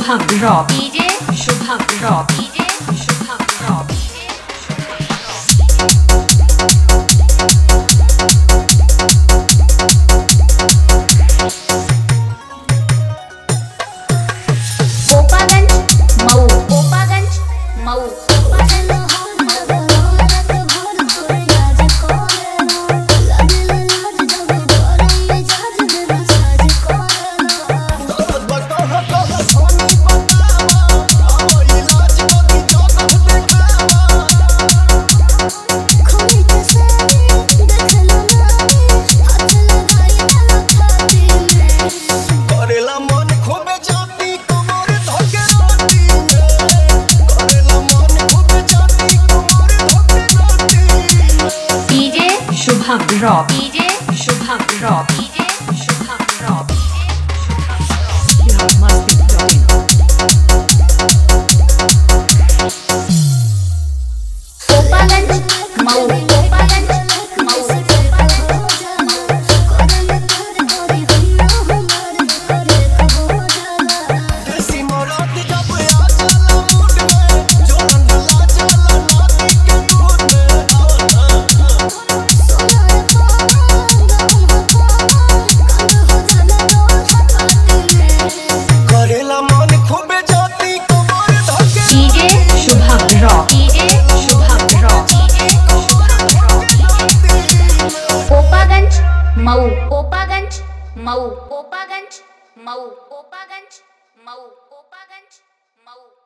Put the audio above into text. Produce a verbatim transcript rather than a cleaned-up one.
Shubham Rock D J Shubham Rock D J Shubham Rock D J Gopaganj Mau Gopaganj Mau Shubham Rock D J Shubham Rock D J Shubham Rock D J You have must be talking. Gopaganj Mau Gopaganj Mau Shubham Rock D J Shubham Rock D J Shubham Rock Gopaganj Mau Gopaganj Mau Gopaganj Mau Gopaganj Mau Gopaganj Mau